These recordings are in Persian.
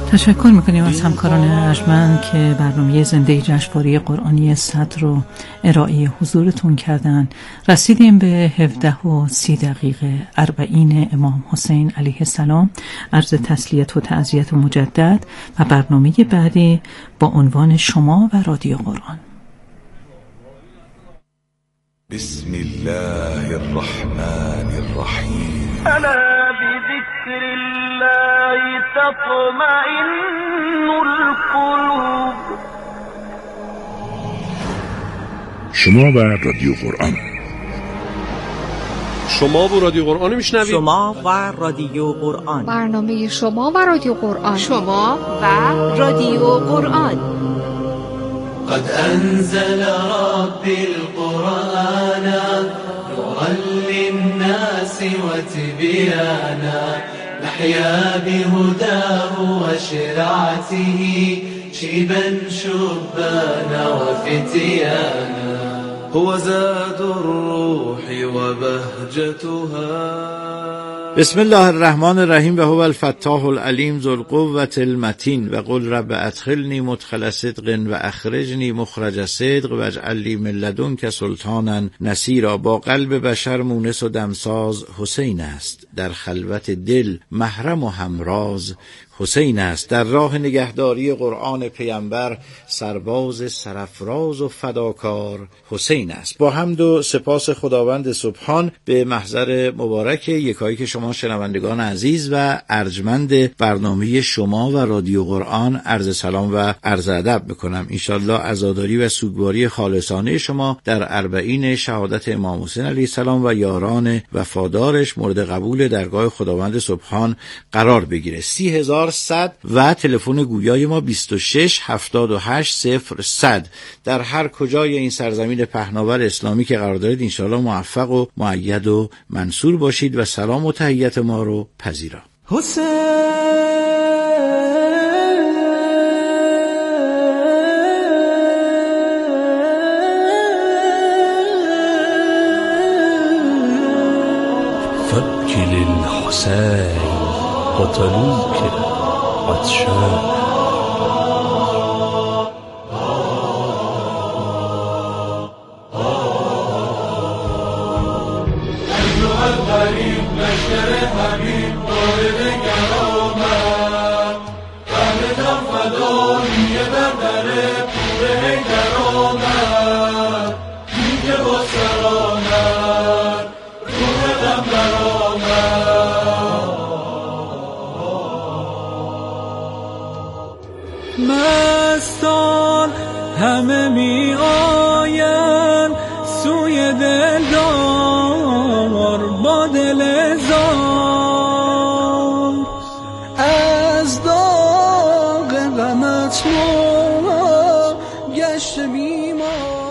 تشکر میکنیم از همکاران ارجمند که برنامه زنده جشنواره قرآنی 100 رو ارائه حضورتون کردن. رسیدیم به 17:30 40 امام حسین علیه السلام. عرض تسلیت و تعزیت مجدد و برنامه بعدی با عنوان شما و رادیو قرآن. بسم الله الرحمن الرحیم. ألا بذكر الله تطمئن القلوب. شما و رادیو قرآن. شما و رادیو قرآن میشنوید. شما و رادیو قرآن. برنامه شما و رادیو قرآن. شما و رادیو قرآن. قد انزل ربی القرآن نورا للناس وتبيانا نحيا بهداه وشرعته شيبا شبانا وفتيانا هو زاد الروح وبهجتها. بسم الله الرحمن الرحیم و هو الفتاح العلیم ذو القوة المتین و قل رب ادخلنی مدخل صدق و اخرجنی مخرج صدق و اجعل لی من لدنک سلطانا نصیرا. با قلب بشر مونس و دمساز حسین است، در خلوت دل محرم و همراز حسین است. در راه نگهداری قرآن پیامبر سرباز سرافراز و فداکار حسین است. با حمد و سپاس خداوند سبحان به محضر مبارک یکایی که شما شنوندگان عزیز و ارجمند برنامه شما و رادیو قرآن عرض سلام و عرض ادب میکنم. انشالله عزاداری و سوگواری خالصانه شما در اربعین شهادت امام حسین علیه السلام و یاران وفادارش مورد قبول درگاه خداوند سبحان قرار بگیره. 30,100 و تلفن گویای ما 26 78 0 100. در هر کجای این سرزمین پهناور اسلامی که قرار دارید انشاءالله موفق و مؤید و منصور باشید و سلام و تحیت ما رو پذیرا. فابكي للحسين قتلوك عطشان. مستان همه می آین سوی دلدار با دل زار از داغ غمت ما گشت بیمار.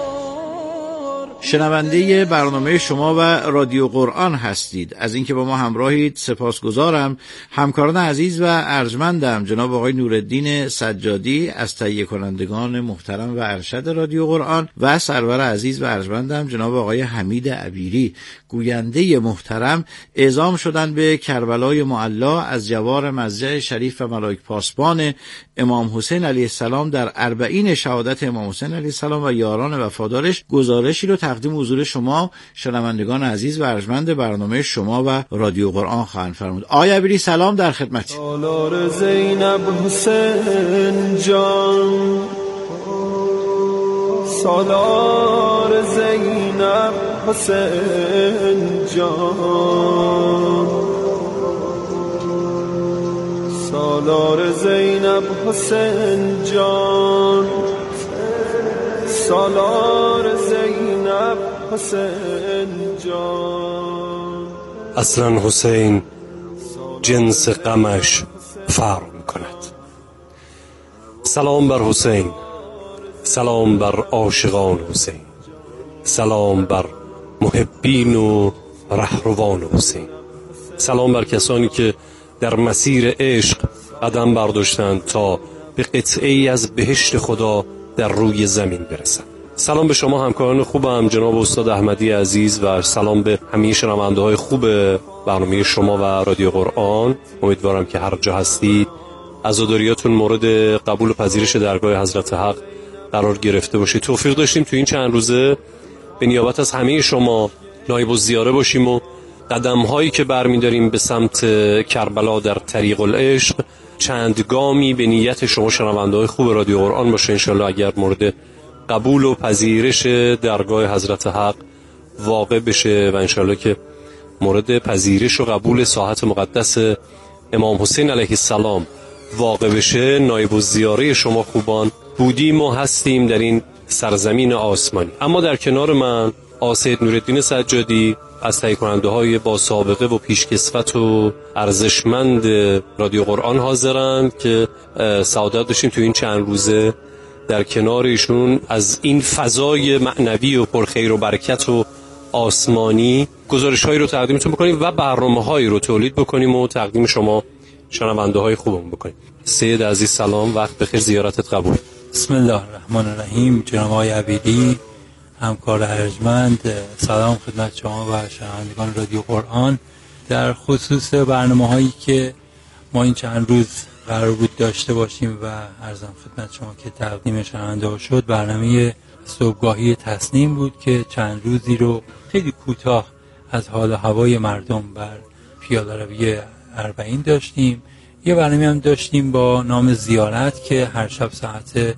شنونده برنامه شما و رادیو قرآن هستید. از اینکه با ما همراهید سپاسگزارم. همکاران عزیز و ارجمندم جناب آقای نورالدین سجادی از تهیه کنندگان محترم و ارشد رادیو قرآن و سرور عزیز و ارجمندم جناب آقای حمید عبیری گوینده محترم اعزام شدند به کربلای معلا از جوار مضجع شریف و ملائک پاسبان امام حسین علیه السلام در اربعین شهادت امام حسین علیه السلام و یاران وفادارش. گزارشی رو تقدیم حضور شما شنوندگان عزیز و ارجمند برنامه شما و رادیو قرآن خواهند فرمود. آقای عبیری سلام در خدمت. سالار زینب حسین جان، سالار زینب حسین جان، سالار زینب حسین جان، سالار زینب حسین جان. اصلا حسین جنس غمش فرق می‌کند. سلام بر حسین، سلام بر عاشقان حسین، سلام بر محبین و رهروان حسین، سلام بر کسانی که در مسیر عشق قدم برداشتند تا به قطعه‌ای از بهشت خدا در روی زمین برسند. سلام به شما همکاران خوبم جناب استاد احمدی عزیز و سلام به همه شنونده‌های خوب برنامه شما و رادیو قرآن. امیدوارم که هر جا هستید عزاداریاتون مورد قبول و پذیرش درگاه حضرت حق قرار گرفته باشه. توفیق داشتیم تو این چند روزه به نیابت از همه شما نایب الزیاره باشیم و قدم‌هایی که برمی‌داریم به سمت کربلا در طریق العشق چند گامی به نیت شما شنونده‌های خوب رادیو قرآن باشه انشالله. اگر مورد قبول و پذیرش درگاه حضرت حق واقع بشه و انشالله که مورد پذیرش و قبول ساحت مقدس امام حسین علیه السلام واقع بشه، نایب الزیاره شما خوبان بودیم و هستیم در این سرزمین آسمانی. اما در کنار من سید نورالدین سجادی از تهیه کننده های با سابقه و پیشکسوت و ارزشمند رادیو قرآن حاضرند که سعادت داشتیم تو این چند روزه در کنار ایشون از این فضای معنوی و پرخیر و برکت و آسمانی گزارش‌هایی رو تقدیمتون بکنیم و برنامه‌هایی رو تولید بکنیم و تقدیم شما شنونده‌های خوبمون بکنیم. سید عزیز سلام، وقت بخیر، زیارتت قبول. بسم الله الرحمن الرحیم. جناب آقای عبیدی، همکار ارجمند، سلام خدمت شما و شنوندگان رادیو قرآن. در خصوص برنامه‌هایی که ما این چند روز قرار بود داشته باشیم و عرضم خدمت شما که تقدیم شنونده شد، برنامه صبحگاهی تصنیم بود که چند روزی رو خیلی کوتاه از حال و هوای مردم بر پیاده روی اربعین داشتیم. یه برنامه هم داشتیم با نام زیارت که هر شب ساعت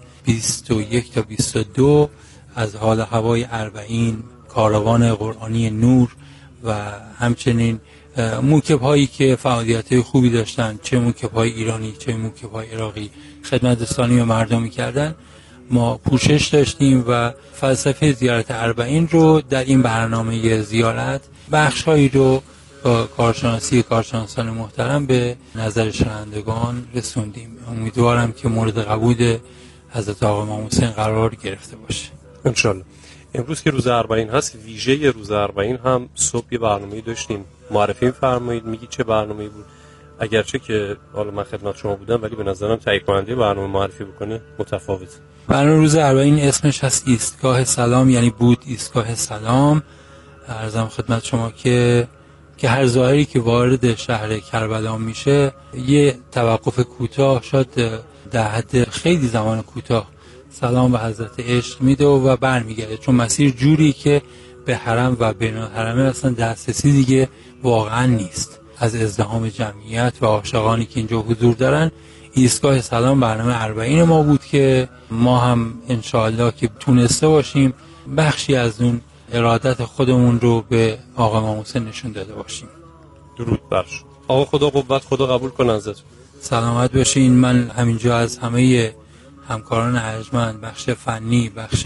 21 تا 22 از حال و هوای اربعین، کاروان قرآنی نور و همچنین موکب هایی که فعالیت خوبی داشتن، چه موکب های ایرانی چه موکب های عراقی، خدمت رسانی و مردمی کردن، ما پوشش داشتیم و فلسفه زیارت اربعین رو در این برنامه زیارت بخش هایی رو با کارشناسان محترم به نظر شنوندگان رسوندیم. امیدوارم که مورد قبول حضرت آقا امام حسین قرار گرفته باشه انشالله. امروز که روز اربعین هست، ویژه روز اربعین هم صبح یه برنامه‌ای داشتیم. معرفی فرمایید، میگی چه برنامه‌ای بود؟ اگرچه که حالا من خدمت شما بودم ولی به نظرم تهیه کننده برنامه معرفی بکنه متفاوت. برنامه روز اربعین اسمش هست ایستگاه سلام، یعنی بود ایستگاه سلام. عرضم خدمت شما که هر ظاهری که وارد شهر کربلا میشه یه توقف کوتاه، شاید در حد خیلی زمان کوتاه، سلام به حضرت عشق میده و برمیگرده، چون مسیر جوری که به حرم و بین الحرمین اصلا دسترسی دیگه واقعا نیست. از ازدحام جمعیت و عاشقانی که اینجا حضور دارن، ایستگاه سلام برنامه اربعین ما بود که ما هم انشاءالله که تونسته باشیم بخشی از اون ارادت خودمون رو به آقا امام حسین نشون داده باشیم. درود برش. آقا خدا قوت، خدا قبول کنه ازتون. سلامت باشین. من همینجا از همه همکاران ارجمند، بخش فنی، بخش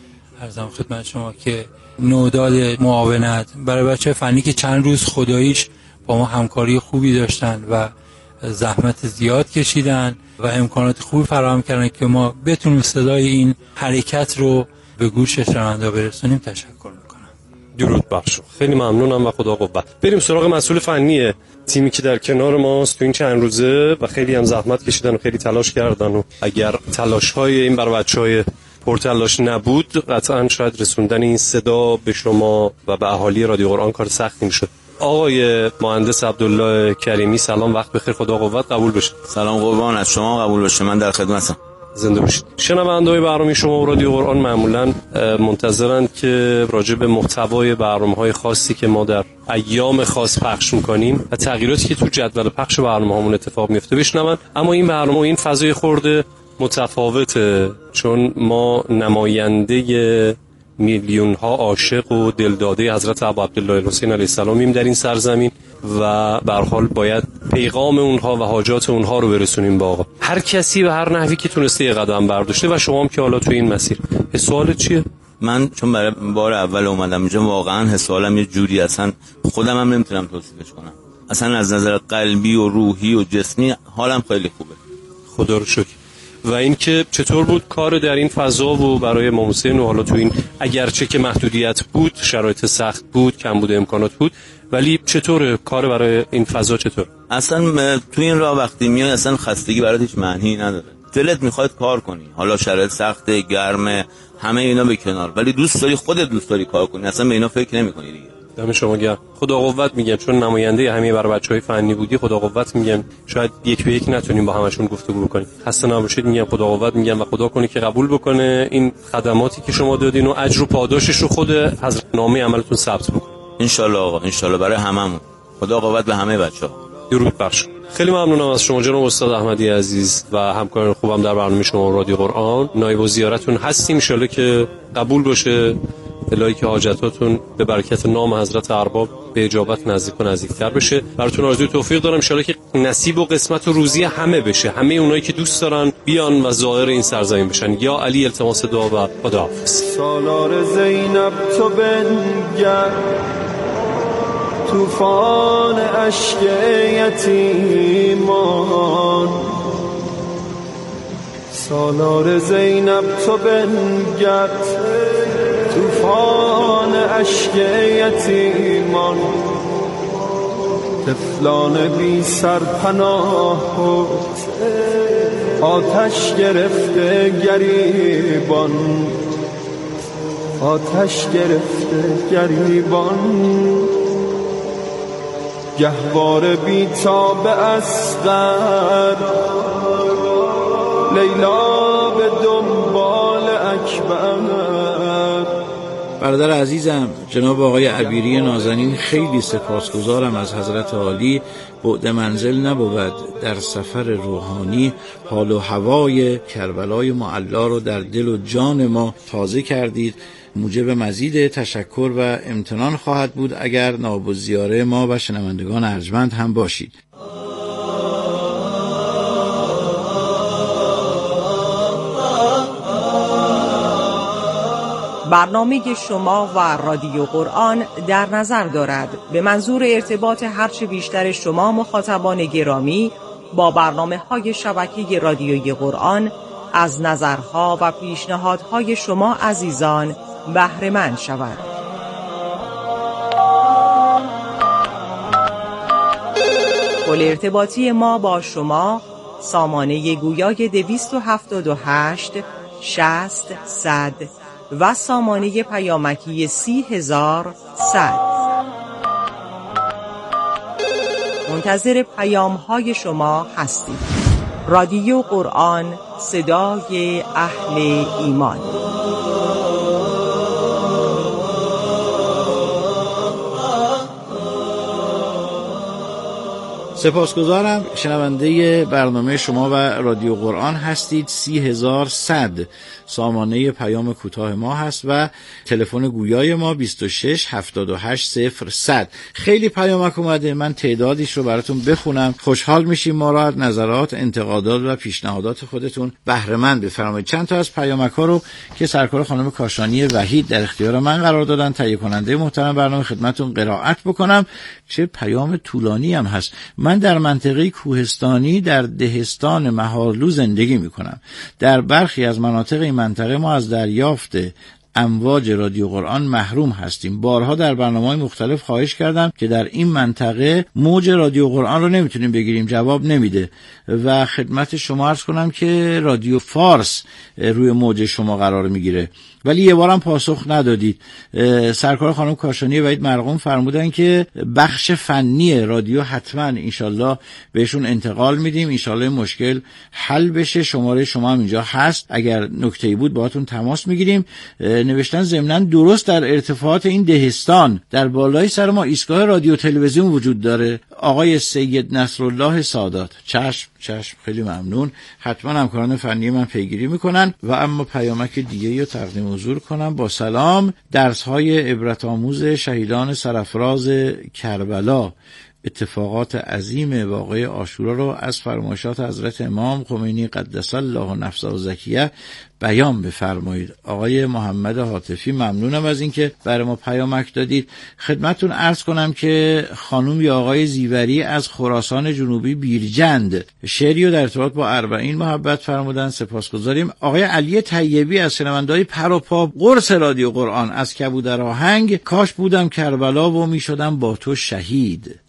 عرضم خدمت شما که نوداد معاونت برای بچه فنی که چند روز خداییش با ما همکاری خوبی داشتن و زحمت زیاد کشیدن و امکانات خوبی فراهم کردن که ما بتونیم صدای این حرکت رو به گوش شنونده برسونیم، تشکر میکنم. درود بر شما. خیلی ممنونم و خدا قوت. بریم سراغ مسئول فنی تیمی که در کنار ماست تو این چند روزه و خیلی هم زحمت کشیدن و خیلی تلاش کردن و اگر تلاش‌های این برای بچه‌های پرتلاش نبود قطعاً شاید رسوندن این صدا به شما و به اهالی رادیو قرآن کار سختی میشد. آقای مهندس عبدالله کریمی سلام، وقت بخیر، خدا قوت، قبول بشه. سلام قربان، از شما قبول بشه، من در خدمتم. زنده باشید. شنونده‌های برنامه شما و رادیو قرآن معمولاً منتظرند که راجع به محتوای برنامه‌های خاصی که ما در ایام خاص پخش می‌کنیم و تغییراتی که تو جدول پخش برنامه‌هامون اتفاق میفته بشنون. اما این برنامه این فضای خورده متفاوته، چون ما نماینده میلیون ها عاشق و دلداده حضرت ابا عبدالله الحسین علیه السلامیم در این سرزمین و به هر حال باید پیغام اونها و حاجات اونها رو برسونیم به آقا. هر کسی به هر نحوی که تونسته یه قدم برداشته و شما هم که حالا تو این مسیر. سوالت چیه؟ من چون برای بار اول اومدم اینجا واقعا حسالم یه جوری، اصلا خودم هم نمیتونم توصیفش کنم، اصلا از نظر قلبی و روحی و جسمی حالم خیلی خوبه، خدا رو شکر. و اینکه چطور بود کار در این فضا و برای امام حسین و حالا تو این اگرچه که محدودیت بود، شرایط سخت بود، کم بوده امکانات بود، ولی چطور کار برای این فضا؟ چطور اصلا تو این راه وقتی میای اصلا خستگی برات هیچ معنی نداره، دلت میخواد کار کنی، حالا شرایط سخت، گرمه، همه اینا به کنار، ولی دوست داری، خودت دوست داری کار کنی، اصلا به اینا فکر نمی‌کنی دیگه. دم شما گرم. خدا قوت میگم، چون نماینده همه بر بچهای فنی بودی، خدا قوت میگم. شاید یک به یک نتونیم با همشون گفتگو بکنیم. خسته نباشید میگم، خدا قوت میگم و خدا کنه که قبول بکنه این خدماتی که شما دادین و اجر و پاداشش رو خود حضرت نامه عملتون ثبت بکنه. ان شاء الله آقا، ان شاء الله، برای هممون. خدا قوت به همه بچه‌ها. درود بر شما. خیلی ممنونم از شما جناب استاد احمدی عزیز و همکاران خوبم در برنامه شما رادیو قرآن. نایب الزیارتون هستیم، ان شاء الله که قبول باشه. الهی که حاجتاتون به برکت نام حضرت ارباب به اجابت نزدیک و نزدیکتر بشه. براتون آرزوی توفیق دارم، ان شاء الله که نصیب و قسمت و روزی همه بشه، همه اونایی که دوست دارن بیان و زائر این سرزمین بشن. یا علی، التماس دعا و خداحافظ. سالار زینب تو بنگر، طوفان اشک یتیمان. سالار زینب تو بنگر، طوفان اشک یتیمان. طفلان بی سرپناه و آتش گرفته گریبان، آتش گرفته گریبان. گهواره بی تاب اصغر، لیلا به دنبال اکبر. برادر عزیزم جناب آقای عبیری نازنین، خیلی سپاسگزارم از حضرت عالی. بعد منزل نبود در سفر روحانی، حال و هوای کربلای معلا رو در دل و جان ما تازه کردید. موجب مزید تشکر و امتنان خواهد بود اگر نایب الزیاره ما و شنوندگان ارجمند هم باشید. برنامه شما و رادیو قرآن در نظر دارد به منظور ارتباط هرچه بیشتر شما مخاطبان گرامی با برنامه‌های شبکه رادیوی قرآن از نظرها و پیشنهادهای شما عزیزان بهره مند شود. کل ارتباطی ما با شما سامانه گویای 278 60 100 و سامانه پیامکی 30100. منتظر پیام‌های شما هستید. رادیو قرآن، صدای اهل ایمان. سپاسگزارم. شنونده برنامه شما و رادیو قرآن هستید. 30100 سامانه پیام کوتاه ما هست و تلفن گویای ما 26 78 0100. خیلی پیامک اومده، من تعدادیش رو براتون بخونم. خوشحال میشیم ما را از نظرات، انتقادات و پیشنهادات خودتون بهره مند بفرمایید. چند تا از پیامک ها رو که سرکار خانم کاشانی وحید در اختیار من قرار دادن، تهیه کننده محترم برنامه، خدمتتون قرائت بکنم. چه پیام طولانی هم هست. من در منطقه کوهستانی در دهستان مهارلو زندگی میکنم. در برخی از مناطق این منطقه ما از دریافت امواج رادیو قرآن محروم هستیم. بارها در برنامه‌های مختلف خواهش کردم که در این منطقه موج رادیو قرآن رو نمیتونیم بگیریم، جواب نمیده و خدمت شما عرض کنم که رادیو فارس روی موج شما قرار میگیره، ولی یه بارم پاسخ ندادید. سرکار خانم کاشانی وحید مرقوم فرمودن که بخش فنی رادیو حتما انشالله بهشون انتقال میدیم، انشالله مشکل حل بشه. شماره شما هم اینجا هست، اگر نکته‌ای بود باهاتون تماس میگیریم. نوشتن ضمناً درست در ارتفاعات این دهستان در بالای سر ما ایستگاه رادیو تلویزیون وجود داره. آقای سید نصرالله سادات. چشم، خیلی ممنون. حتما همکاران فنی من پیگیری میکنن. و اما پیامک دیگه رو تقدیم حضور کنم. با سلام، درس‌های عبرت آموز شهیدان سرافراز کربلا، اتفاقات عظیم واقعه عاشورا رو از فرمایشات حضرت امام خمینی قدس الله نفسه زکیه بیان بفرمایید. آقای محمد حاتفی، ممنونم از اینکه برای ما پیامک دادید. خدمتتون عرض کنم که خانم یا آقای زیوری از خراسان جنوبی بیرجند شعری رو در ارتباط با 40 محبت فرمودن، سپاسگزاریم. آقای علی طیبی از شنونده‌های پر و پا قرص رادیو قرآن از کبودر آهنگ، کاش بودم کربلا و میشدم با تو شهید.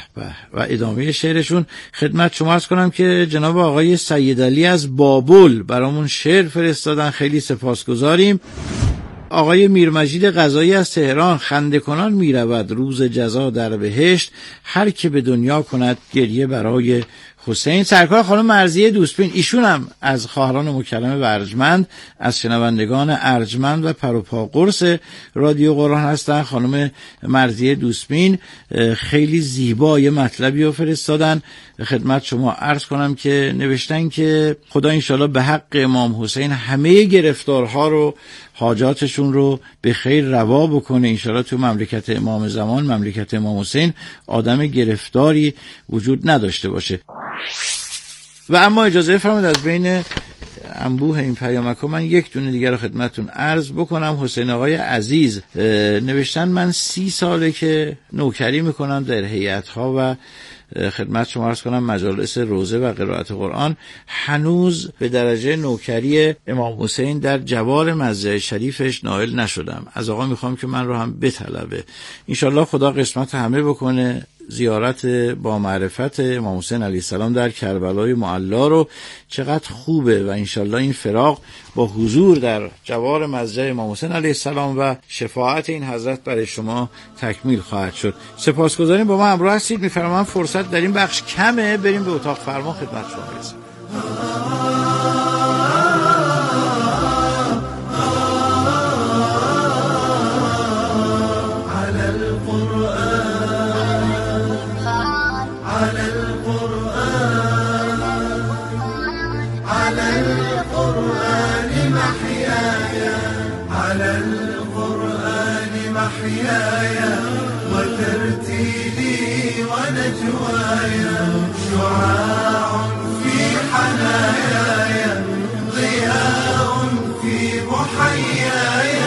و ادامه شعرشون خدمت شما عرض کنم که جناب آقای سید علی از بابل برامون شعر فرستادن، خیلی سپاسگزاریم. آقای میرمجید قضایی از تهران: خنده کنان میرود روز جزا در بهشت، هر که به دنیا کند گریه برای حسین. سرکار خانم مرضیه دوستبین، ایشون هم از خواهران مکرم و ارجمند، از شنوندگان ارجمند و پروپا قرص رادیو قرآن هستن. خانم مرضیه دوستبین خیلی زیبا یه مطلبی رو فرستادن خدمت شما عرض کنم که نوشتن که خدا انشالله به حق امام حسین همه گرفتارها رو، حاجاتشون رو به خیر روا بکنه. انشالله تو مملکت امام زمان، مملکت امام حسین، آدم گرفتاری وجود نداشته باشه. و اما اجازه فرمایید از بین انبوه این پیامک‌ها من یک دونه دیگر رو خدمتتون عرض بکنم. حسین آقای عزیز نوشتن من 30 ساله که نوکری میکنم در هیئت‌ها و خدمت شما عرض کنم مجالس روزه و قرائت قرآن. هنوز به درجه نوکری امام حسین در جوار مزرعه شریفش نائل نشدم. از آقا میخوام که من رو هم بطلبه. انشالله خدا قسمت همه بکنه زیارت با معرفت امام حسین علیه السلام در کربلای معلا رو. چقدر خوبه و انشالله این فراق با حضور در جوار مزرعه امام حسین علیه السلام و شفاعت این حضرت برای شما تکمیل خواهد شد. سپاسگزاریم با ما همراه هستید. میفرمایم فرصت در این بخش کمه، بریم به اتاق فرمان خدمت شما برسیم. وترتيلي ونجوايا شعاع في حناياي ضياء في محياي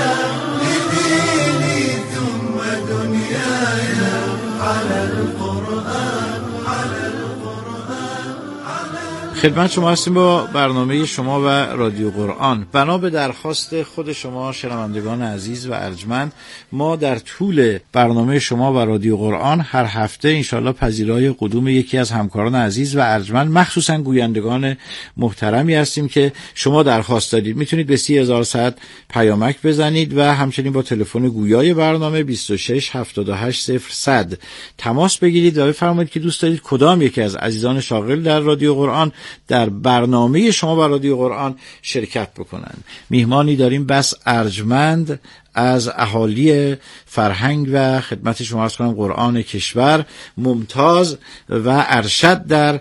لديني ثم دنياي على القرآن على القرآن خدمت شما هستیم با برنامه شما و رادیو قرآن. بنا به درخواست خود شما شنوندگان عزیز و ارجمند، ما در طول برنامه شما و رادیو قرآن هر هفته انشالله پذیرای قدوم یکی از همکاران عزیز و ارجمند، مخصوصا گویندگان محترمی هستیم که شما درخواست دادید. میتونید به 30,100 پیامک بزنید و همچنین با تلفن گویای برنامه 26 78 0100 تماس بگیرید و بفرمایید که دوست دارید کدام یکی از عزیزان شاغل در رادیو قرآن در برنامه شما و رادیو قرآن شرکت بکنند. میهمانی داریم بس ارجمند از اهالی فرهنگ و خدمت شما عرض کنم قرآن کشور، ممتاز و ارشد در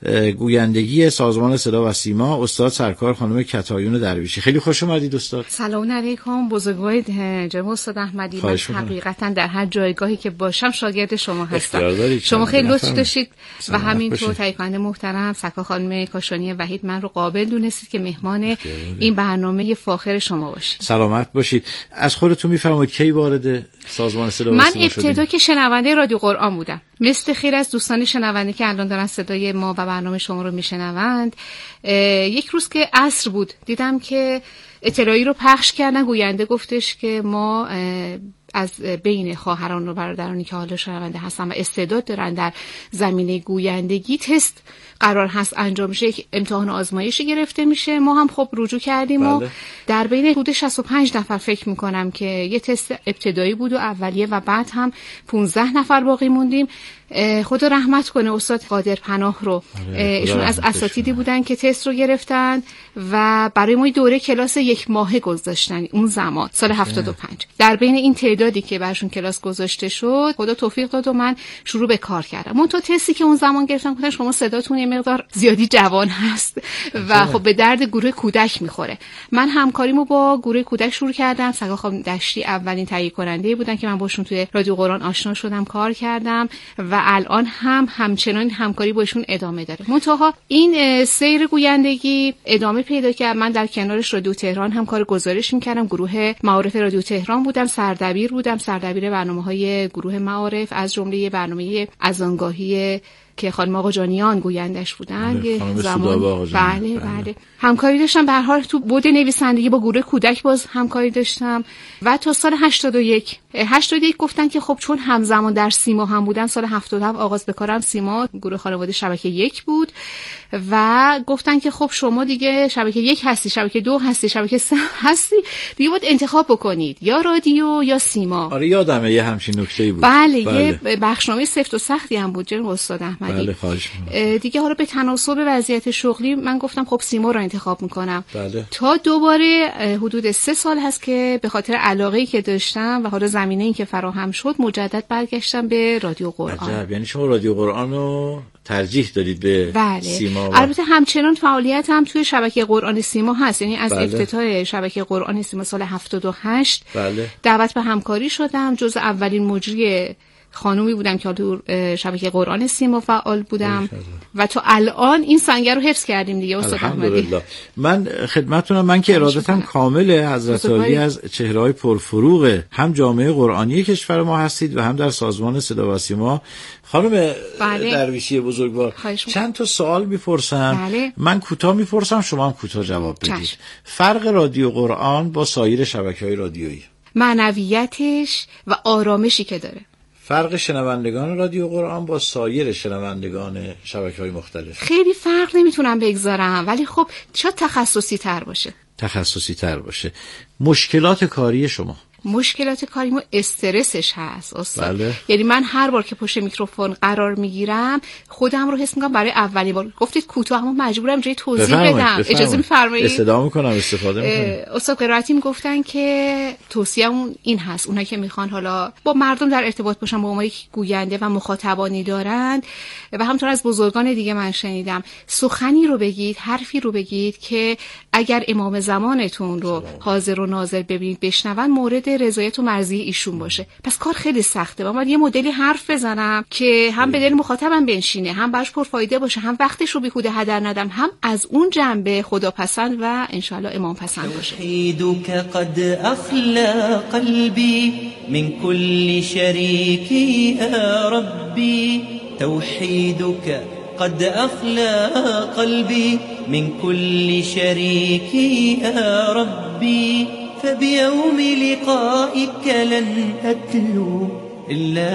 گویندگی سازمان صدا و سیما، استاد سرکار خانم کتایون درویشی. خیلی خوش اومدید استاد. سلام علیکم، بزرگوارید جناب استاد احمدی. من حقیقتا در هر جایگاهی که باشم شاگرد شما هستم. شما خیلی لطف داشتید و همینطور تایپنده محترم سرکار خانم کاشانی وحید من رو قابل دونستید که مهمان این برنامه فاخر شما باشید. سلامت باشید. از خودتون میفرمایید کی وارد سازمان صدا و سیما شدید؟ من ابتدا که شنونده رادیو قرآن بودم، مثل خیلی از دوستان شنونده که الان دارن صدای ما و برنامه شما رو میشنوند. یک روز که عصر بود دیدم که اطلاعی رو پخش کردن، گوینده گفتش که ما از بین خواهران و برادرانی که حالا شنونده هستن و استعداد دارن در زمینه گویندگی تست قرار هست انجام شه، امتحان آزمایشی گرفته میشه. ما هم خب رجوع کردیم و در بین حدود 65 نفر فکر میکنم که یه تست ابتدایی بود و اولیه و بعد هم 15 نفر باقی موندیم. خدا رحمت کنه استاد قادر پناه رو، ایشون از اساتیدی بودن که تست رو گرفتن و برای ما دوره کلاس 1 ماهه گذاشتن اون زمان سال 75. در بین این تعدادی که برشون کلاس گذاشته شد خدا توفیق داد و من شروع به کار کردم. من تو تستی که اون زمان گرفتم گفتن شما صداتون یه مقدار زیادی جوان هست و خب به درد گروه کودک میخوره. من همکاریمو با گروه کودک شروع کردم. سرکار خانم دشتی اولین تهیه کننده بودن که من باشون توی رادیو قرآن آشنا شدم، کار کردم و الان هم همچنان همکاری با ایشون ادامه داره. منتها این سیر گویندگی ادامه پیدا کرد. من در کنارش رادیو تهران هم کار گزارش میکردم. گروه معارف رادیو تهران بودم، سردبیر برنامه‌های گروه معارف، از جمله برنامه اذانگاهی که خانم آقاجانیان گویندش بودن. خانم سودابه آقاجانیان. بله. همکاری داشتم به هر حال تو بود نویسندگی با گروه کودک باز همکاری داشتم و تا سال 81 گفتن که خب چون همزمان در سیما هم بودن، سال 77 آغاز به کارم سیما گروه خانواده شبکه 1 بود و گفتن که خب شما دیگه شبکه 1 هستی، شبکه 2 هستی، شبکه 3 هستی، دیگه باید انتخاب بکنید یا رادیو یا سیما. آره یادمه یه همچین نکته‌ای بود. بله. یه بخشنامه سفت و سختی هم بود جناب استاد احمدی. بله خواهش می‌کنم. دیگه حالا به تناسب وضعیت شغلی من گفتم خب سیما رو انتخاب میکنم. بله. تا دوباره حدود 3 سال هست که به خاطر علاقه‌ای که داشتم و حالا زمینه‌ای که فراهم شد مجدد برگشتم به رادیو قرآن. عجب، یعنی شما رادیو قرآن رو ترجیح دادید به بله. سیما؟ البته همچنان فعالیت هم توی شبکه قرآن سیما هست، یعنی از بله. افتتاح شبکه قرآن سیما سال 78 بله. دعوت به همکاری شدم. جز اولین مجری خانومی بودم که تو شبکه قرآن سیما فعال بودم و تا الان این سنگر رو حفظ کردیم دیگه استاد احمدی. من خدمتتونم، من که ارادتم کامله، حضرت عالی از چهره‌های پرفروغ هم جامعه قرآنی کشور ما هستید و هم در سازمان صدا و سیما. خانم درویشی بزرگوار، چند تا سوال میپرسم. بله. من کوتاه میپرسم، شما هم کوتاه جواب بدید. فرق رادیو قرآن با سایر شبکه‌های رادیویی؟ معنویتش و آرامشی که داره. فرق شنوندگان رادیو قرآن با سایر شنوندگان شبکه‌های مختلف؟ خیلی فرق نمیتونم بگذارم، ولی خب شاید تخصصی تر باشه. مشکلات کاری شما؟ مشکلات کاریمو استرسش هست استاد. بله. یعنی من هر بار که پشت میکروفون قرار میگیرم خودم رو حس میکنم برای اولین بار. گفتید کوتاه، اما مجبورم جای توضیح بدم. اجازه میفرمایید؟ استفاده میکنم، استفاده میکنم. استاد قرائتی میگفتن که توصیه‌مون این هست، اونایی که میخوان حالا با مردم در ارتباط باشن، با اونایی که گوینده و مخاطبانی دارند و همونطور از بزرگان دیگه من شنیدم، سخنی رو بگید، حرفی رو بگید که اگر امام زمانتون رو حاضر و ناظر ببینید بشنون، مورد رضایت و مرضی ایشون باشه. پس کار خیلی سخته. من یه مدلی حرف بزنم که هم به دل مخاطبم بنشینه، هم براش پرفایده باشه، هم وقتش رو بیهوده هدر ندم، هم از اون جنبه خداپسند و انشالله امام پسند باشه. توحیدک قد اخلا قلبی من كل شریک یا ربی، توحیدک قد اخلا قلبی من كل شریک یا ربی، فبيوم لقائك لن أتلو إلا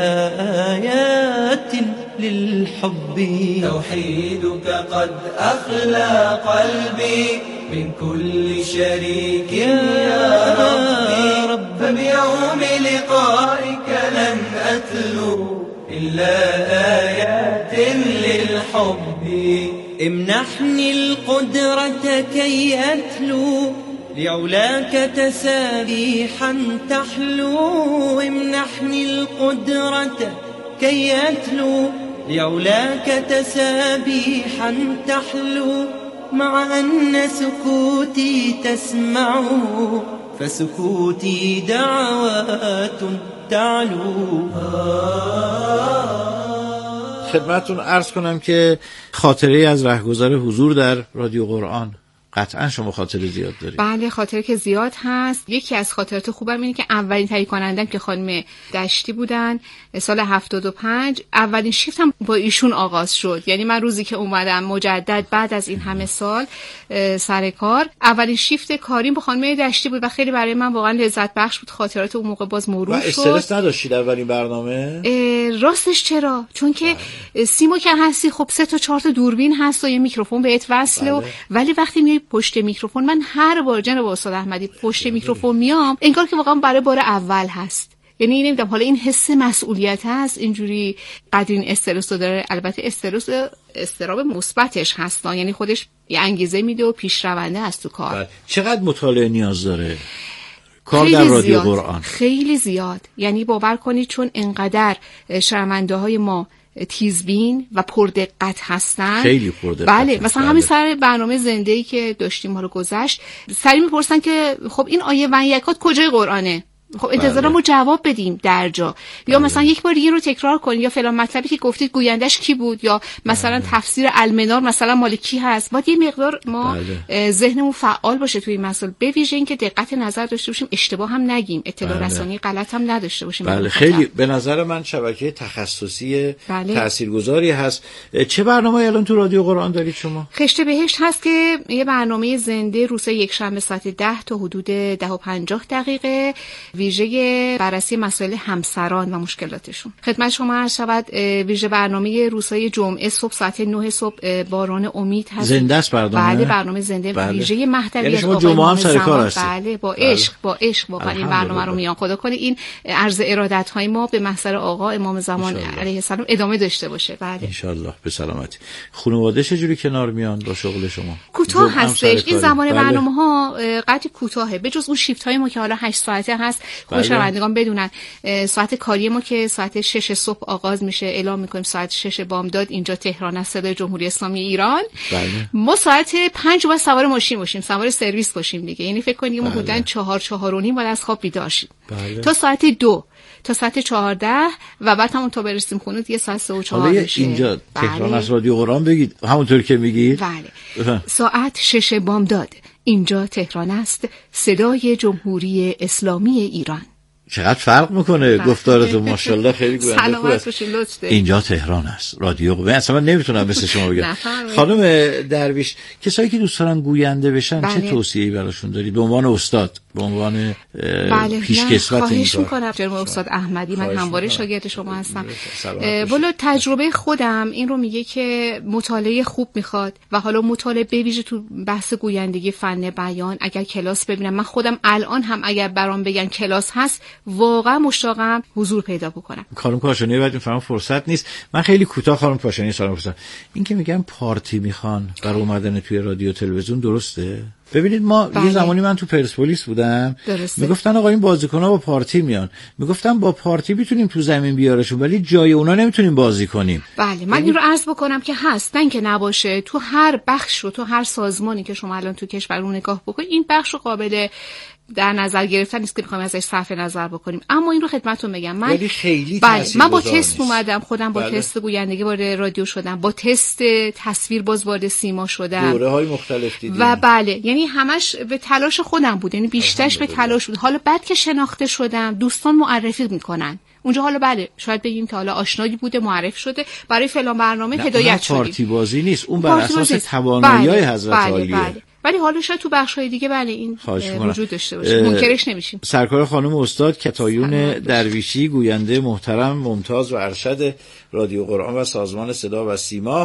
آيات للحب. توحيدك قد أخلى قلبي من كل شريك يا ربي، فبيوم لقائك لن أتلو إلا آيات للحب. امنحني القدرة كي أتلو لعلاك تسابيحا تحلو، امنحني القدرة كي أتلو لعلاك تسابيحا تحلو، مع أن سكوتي تسمعه فسكوتي دعوات تعلو. خدمتتون عرض کنم که خاطره از رهگذر حضور در رادیو قرآن قطعا شما خاطره زیاد دارید. بله خاطره که زیاد هست. یکی از خاطرات خوبم اینه که اولین تهیه کنندم که خانم دشتی بودن سال 75، اولین شیفتم با ایشون آغاز شد. یعنی من روزی که اومدم مجدد بعد از این همه سال سر کار، اولین شیفت کاریم با خانم دشتی بود و خیلی برای من واقعا لذت بخش بود. خاطرات اون موقع باز مرور شد. و استرس نداشتید اولین برنامه؟ راستش چرا؟ چون که سیما که هستی خب 3 تا 4 تا دوربین هست و یه میکروفون بهت وصله. ولی وقتی میای پشت میکروفون، من هر بار جناب استاد احمدی پشت میکروفون میام انگار که واقعا برای بار اول هست. یعنی نمیدونم حالا این حس مسئولیت هست اینجوری قدر این استرس رو داره. البته استراب مثبتش هست، یعنی خودش یه انگیزه میده و پیشرونده است تو کار. چقدر مطالعه نیاز داره کار در رادیو قرآن؟ خیلی زیاد. یعنی باور کنید چون انقدر شنونده های ما تیزبین و پردقت هستن، خیلی پردقت. بله مثلا همین سر برنامه زنده‌ای که داشتیم ما رو گذشت، سری میپرسن که خب این آیه و یکات کجای قرآنه؟ خب انتظارمو جواب بدیم در جا، یا مثلا یک بار دیگه رو تکرار کنیم، یا فلان مطلبی که گفتید گویندش کی بود، یا مثلا تفسیر المنار مثلا مال کی هست. باید یه مقدار ما ذهنمون فعال باشه توی این مسائل، به ویژه اینکه دقت نظر داشته باشیم، اشتباه هم نگیم، اطلاع رسانی غلط هم نداشته باشیم. بله خیلی به نظر من شبکه تخصصی تاثیرگذاری هست. چه برنامه‌ای الان تو رادیو قرآن دارید شما؟ خشت بهشت هست که یه برنامه زنده روزهای یکشنبه ساعت 10 تا حدود 10:50 ویژه بررسی مسائل همسران و مشکلاتشون. خدمت شما عرض شود ویژه برنامه روزهای جمعه صبح ساعت 9 صبح باران امید هست. زنده است برنامه؟ بله برنامه زنده ویژه مهدوی از آقای امام زمان. بله با عشق واقعا این برنامه رو میان خدا کنه این عرض ارادت های ما به محضر آقا امام زمان علیه السلام ادامه داشته باشه. بله ان شاء الله به سلامتی. خانواده چجوری کنار میان با شغل شما؟ کوتاه هستش این زمان برنامه‌ها قطعی کوتاهه، به جز اون شیفت های ما که حالا 8 ساعته هست. خوشبختانه بدونن ساعت کاری ما که ساعت 6 صبح آغاز میشه، اعلام میکنیم ساعت 6 بامداد اینجا تهران است، صدای جمهوری اسلامی ایران. ما ساعت 5 باید سوار ماشین باشیم، سوار سرویس باشیم دیگه، یعنی فکر کنید ما حدوداً 4:45 باید از خواب بیدار شیم تا ساعت 2 تا ساعت 14 و بعد همون تا برسیم خونه دیگه ساعت 3 و 4 میشه. اینجا تهران از رادیو قرآن بگید همونطور که میگید. بله ساعت 6 بامداد اینجا تهران است، صدای جمهوری اسلامی ایران. چقدر فرق میکنه گفتارتون، ماشاءالله خیلی گوینده خوبه. اینجا تهران است رادیو قرآن. اصلا من نمیتونم مثل شما بگم. خانم درویش، کسایی که دوست دارن گوینده بشن چه توصیه‌ای براشون دارید به عنوان استاد، به عنوان پیشکسوت این کار؟ خواهش میکنم جناب استاد احمدی، من همواره شاگرد شما هستم. والا تجربه خودم این رو میگه که مطالعه خوب میخواد و حالا مطالعه به ویژه تو بحث گویندگی فن بیان اگر کلاس ببینم، من خودم الان هم اگر برام بگن کلاس هست واقعا مشتاقم حضور پیدا بکنم. خانم کاشانی بعد میفهمم فرصت نیست، من خیلی کوتاه خانم کاشانی سلام پرسیدم. این که میگم پارتی میخوان برای اومدن توی رادیو تلویزیون درسته؟ ببینید ما یه زمانی من تو پرسپولیس بودم، میگفتن آقا این بازیکن‌ها با پارتی میان، میگفتم با پارتی میتونیم تو زمین بیارشون ولی جای اونا نمیتونیم بازی کنیم. بله من این رو عرض بکنم که هستن که نباشه، تو هر بخش رو تو هر سازمانی که شما الان تو کشور رو نگاه بکنید این بخش رو قابل در نظر گرفتن نیست که بخوایم ازش صرف نظر بکنیم. اما این رو خدمتتون بگم من من با تست اومدم، خودم با تست گویندگی وارد رادیو شدم، با تست تصویر باز وارد سیما شدم، دوره‌های مختلف دیدیم و بله یعنی همش به تلاش خودم بود، یعنی بیشترش به تلاش بود. حالا بعد که شناخته شدم دوستان معرفی میکنن اونجا، حالا بله شاید بگیم که حالا آشنایی بوده معرف شده برای فلان برنامه هدایت شدیم. پارتی بازی نیست، اون بر اساس توانایی‌های حضرت عالیه. ولی حالا شاید تو بخش‌های دیگه بله این وجود داشته باشه، منکرش نمیشیم. سرکار خانم استاد کتایون درویشی، گوینده محترم ممتاز و ارشد رادیو قرآن و سازمان صدا و سیما،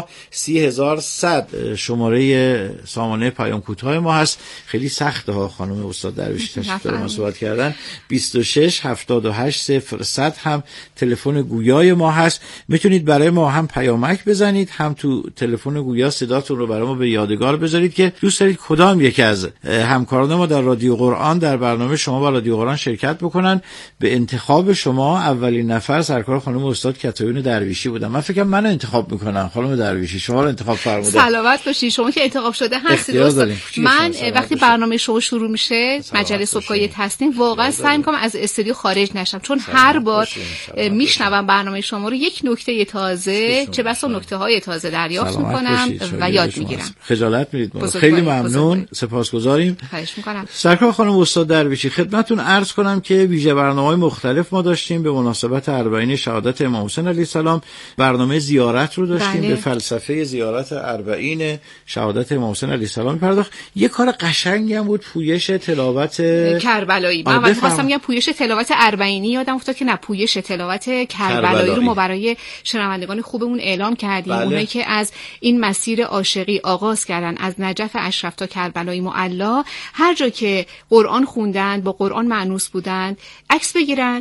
30100 شماره سامانه پیام کوتاه ما هست. خیلی سخته ها خانم استاد درویشی تشریف دارن ما صحبت کردن. 26 78 0100 هم تلفن گویای ما هست، میتونید برای ما هم پیامک بزنید، هم تو تلفن گویا صداتون رو برای ما به یادگار بذارید که دوست دارید کدام یکی از همکاران ما در رادیو قرآن در برنامه شما و رادیو قرآن شرکت بکنن. به انتخاب شما اولین نفر سرکار خانم استاد کتایون درویشی بودم. من فکر کنم منو انتخاب میکنن خانم درویشی، شما رو انتخاب فرمودن. سلامت باشید، شما که انتخاب شده هستید. من وقتی برنامه شما شروع میشه مجله صبحگاهی هستیم واقعا سعی میکنم از استودیو خارج نشم، چون هر بار میشنوم برنامه شما رو یک نکته تازه چه بسا نکته های تازه دریافت میکنم و یاد میگیرم. خجالت میدید. خیلی ممنون، سپاسگزاریم. خواهش میکنم. سرکار خانم استاد درویشی، خدمتتون عرض کنم که ویژه برنامه‌های مختلف ما داشتیم به مناسبت اربعین شهادت امام حسین علیه السلام. برنامه زیارت رو داشتیم، به فلسفه زیارت اربعین شهادت امام حسین علیه السلام پرداخت. یه کار قشنگی هم بود، پویش تلاوت کربلایی. من خواستم بگم پویش تلاوت اربعینی، یادم افتاد که نه، پویش تلاوت کربلایی رو ما برای شنوندگان خوبمون اعلام کردیم. اونایی که از این مسیر عاشقی آغاز کردن از نجف اشرف تا کربلای معلا، هر جا که قرآن خوندن، با قرآن مانوس بودن، عکس بگیرن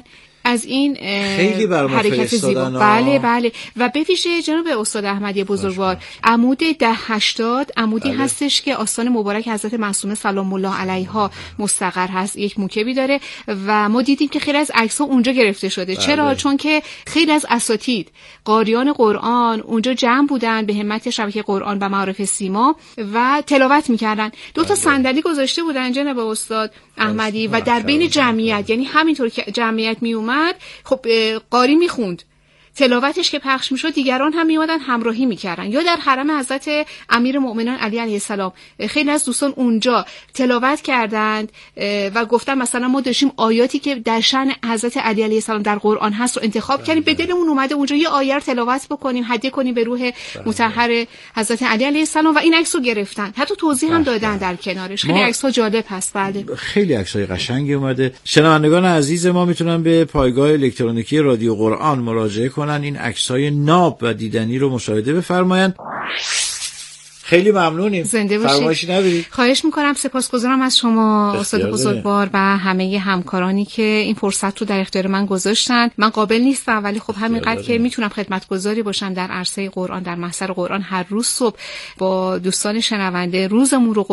از این خیلی حرکت زیبا. بله و به ویژه جناب استاد احمدی بزرگوار عمود 1080 عمودی هستش که آستان مبارک حضرت معصومه سلام الله علیها مستقر هست، یک موکبی داره و ما دیدیم که خیلی از عکس‌ها اونجا گرفته شده. چرا؟ چون که خیلی از اساتید قاریان قرآن اونجا جمع بودن به همت شبکه قرآن و معارف سیما و تلاوت میکردن. 2 صندلی گذاشته بودن جناب استاد احمدی و در بین جمعیت، یعنی همینطور که جمعیت می اومد خب قاری میخوند، تلاوتش که پخش میشد دیگران هم میومدن همراهی میکردن. یا در حرم حضرت امیرالمؤمنین علی علیه السلام خیلی از دوستان اونجا تلاوت کردند و گفتن مثلا ما داشتیم آیاتی که در شأن حضرت علی علیه السلام در قرآن هست رو انتخاب کردیم، به دلمون اومده اونجا یه آیه رو تلاوت بکنیم، هدیه کنیم به روح مطهر حضرت علی علیه السلام و این عکس رو گرفتن، حتی توضیح هم دادن در کنارش. خیلی عکس‌ها جالب هست. بله خیلی عکس‌های قشنگی اومده. شنوندگان عزیز ما میتونن به پایگاه الکترونیکی رادیو قرآن مراجعه کنن، این عکس‌های ناب و دیدنی رو مشاهده بفرمایند. خیلی ممنونیم. فرمایشی نداری؟ خواهش میکنم. سپاسگزارم از شما استاد بزرگوار و همه همکارانی که این فرصت رو در اختیار من گذاشتن. من قابل نیستم ولی خب همینقدر که میتونم خدمتگزاری باشم در عرصه قرآن، در محضر قرآن، هر روز صبح با دوستان شنونده روزمون رو